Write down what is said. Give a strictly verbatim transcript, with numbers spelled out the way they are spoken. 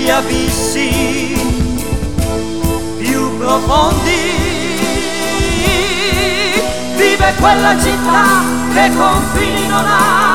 negli abissi più profondi vive quella città che confini non ha.